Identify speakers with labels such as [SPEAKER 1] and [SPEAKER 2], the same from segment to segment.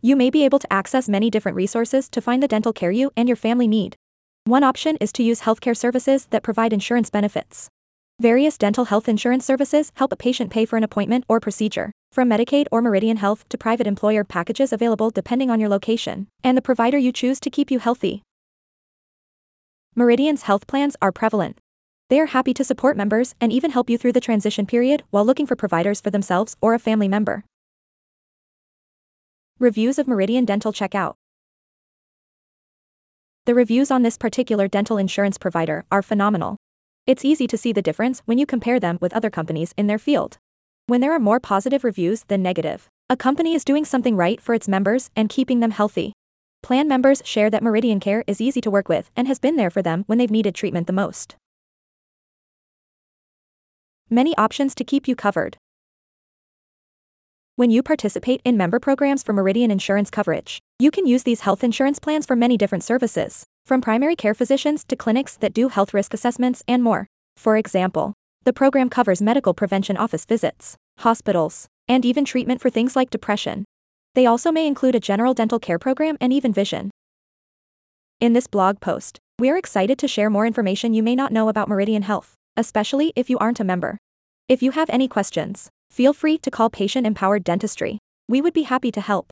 [SPEAKER 1] You may be able to access many different resources to find the dental care you and your family need. One option is to use healthcare services that provide insurance benefits. Various dental health insurance services help a patient pay for an appointment or procedure, from Medicaid or Meridian Health to private employer packages available depending on your location and the provider you choose to keep you healthy. Meridian's health plans are prevalent. They are happy to support members and even help you through the transition period while looking for providers for themselves or a family member. Reviews of Meridian Dental Checkout. The reviews on this particular dental insurance provider are phenomenal. It's easy to see the difference when you compare them with other companies in their field. When there are more positive reviews than negative, a company is doing something right for its members and keeping them healthy. Plan members share that Meridian Care is easy to work with and has been there for them when they've needed treatment the most. Many options to keep you covered. When you participate in member programs for Meridian insurance coverage, you can use these health insurance plans for many different services, from primary care physicians to clinics that do health risk assessments and more. For example, the program covers medical prevention office visits, hospitals, and even treatment for things like depression. They also may include a general dental care program and even vision. In this blog post, we are excited to share more information you may not know about Meridian Health, especially if you aren't a member. If you have any questions, feel free to call Patient Empowered Dentistry. We would be happy to help.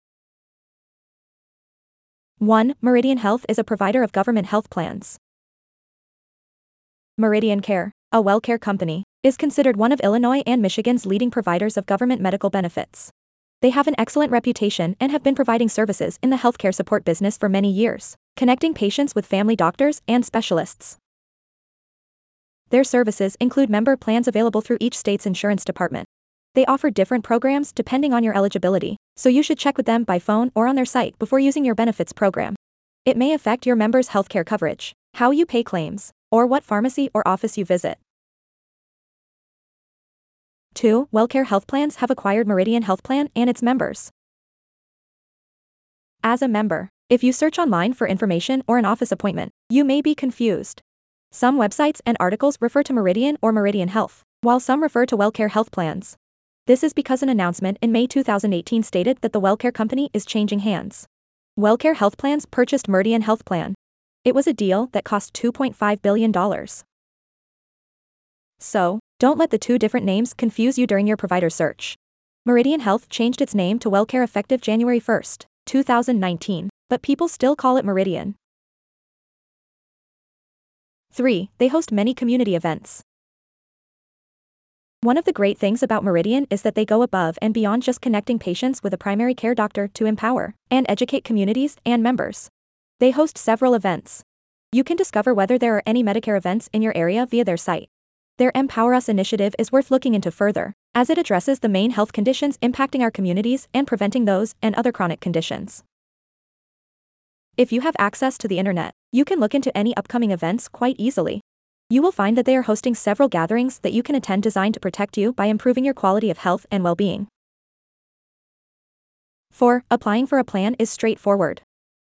[SPEAKER 1] 1. Meridian Health is a provider of government health plans. Meridian Care, a WellCare company, is considered one of Illinois and Michigan's leading providers of government medical benefits. They have an excellent reputation and have been providing services in the healthcare support business for many years, connecting patients with family doctors and specialists. Their services include member plans available through each state's insurance department. They offer different programs depending on your eligibility, so you should check with them by phone or on their site before using your benefits program. It may affect your members' healthcare coverage, how you pay claims, or what pharmacy or office you visit. 2. WellCare Health Plans have acquired Meridian Health Plan and its members. As a member, if you search online for information or an office appointment, you may be confused. Some websites and articles refer to Meridian or Meridian Health, while some refer to WellCare Health Plans. This is because an announcement in May 2018 stated that the WellCare company is changing hands. WellCare Health Plans purchased Meridian Health Plan. It was a deal that cost $2.5 billion. So, don't let the two different names confuse you during your provider search. Meridian Health changed its name to WellCare effective January 1, 2019, but people still call it Meridian. 3. They host many community events. One of the great things about Meridian is that they go above and beyond just connecting patients with a primary care doctor to empower and educate communities and members. They host several events. You can discover whether there are any Medicare events in your area via their site. Their Empower Us initiative is worth looking into further, as it addresses the main health conditions impacting our communities and preventing those and other chronic conditions. If you have access to the internet, you can look into any upcoming events quite easily. You will find that they are hosting several gatherings that you can attend designed to protect you by improving your quality of health and well-being. 4. Applying for a plan is straightforward.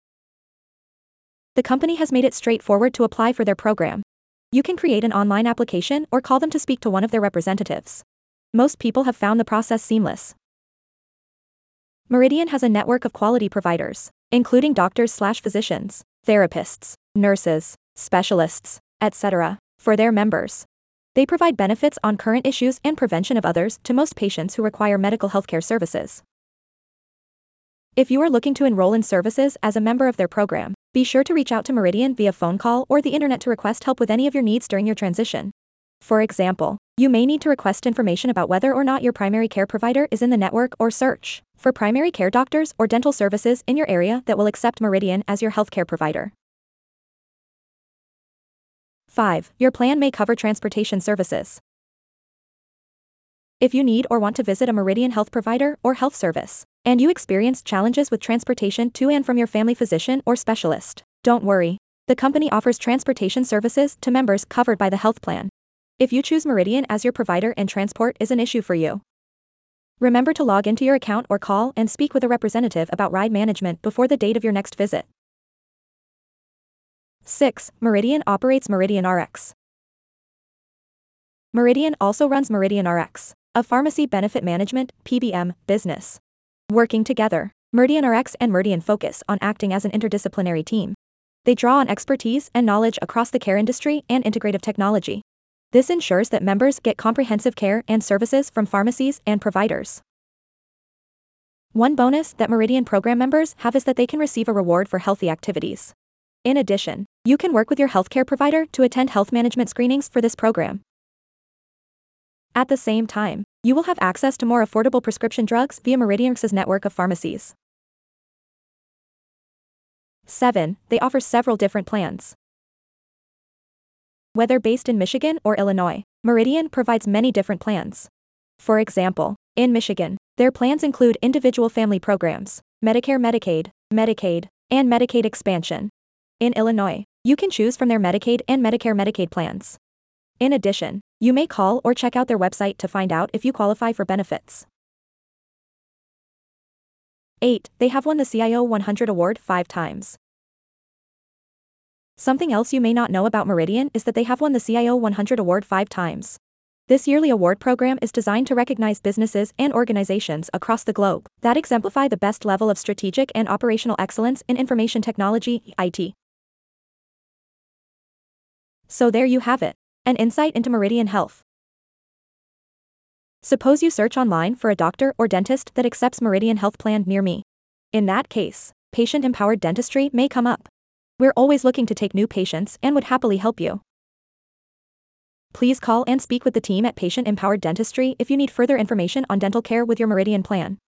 [SPEAKER 1] The company has made it straightforward to apply for their program. You can create an online application or call them to speak to one of their representatives. Most people have found the process seamless. Meridian has a network of quality providers, including doctors/physicians, therapists, nurses, specialists, etc., for their members. They provide benefits on current issues and prevention of others to most patients who require medical healthcare services. If you are looking to enroll in services as a member of their program, be sure to reach out to Meridian via phone call or the internet to request help with any of your needs during your transition. For example, you may need to request information about whether or not your primary care provider is in the network or search for primary care doctors or dental services in your area that will accept Meridian as your healthcare provider. 5. Your plan may cover transportation services. If you need or want to visit a Meridian Health provider or health service, and you experience challenges with transportation to and from your family physician or specialist, don't worry. The company offers transportation services to members covered by the health plan. If you choose Meridian as your provider and transport is an issue for you, remember to log into your account or call and speak with a representative about ride management before the date of your next visit. 6. Meridian operates Meridian Rx. Meridian also runs Meridian Rx, a pharmacy benefit management (PBM) business. Working together, MeridianRx and Meridian focus on acting as an interdisciplinary team. They draw on expertise and knowledge across the care industry and integrative technology. This ensures that members get comprehensive care and services from pharmacies and providers. One bonus that Meridian program members have is that they can receive a reward for healthy activities. In addition, you can work with your healthcare provider to attend health management screenings for this program. At the same time, you will have access to more affordable prescription drugs via MeridianRx's network of pharmacies. 7. They offer several different plans. Whether based in Michigan or Illinois, Meridian provides many different plans. For example, in Michigan, their plans include individual family programs, Medicare, Medicaid, Medicaid, and Medicaid expansion. In Illinois, you can choose from their Medicaid and Medicare Medicaid plans. In addition, you may call or check out their website to find out if you qualify for benefits. 8. They have won the CIO 100 award 5 times. Something else you may not know about Meridian is that they have won the CIO 100 award 5 times. This yearly award program is designed to recognize businesses and organizations across the globe that exemplify the best level of strategic and operational excellence in information technology, IT. So there you have it, an insight into Meridian Health. Suppose you search online for a doctor or dentist that accepts Meridian Health Plan near me. In that case, patient-empowered dentistry may come up. We're always looking to take new patients and would happily help you. Please call and speak with the team at Patient Empowered Dentistry if you need further information on dental care with your Meridian plan.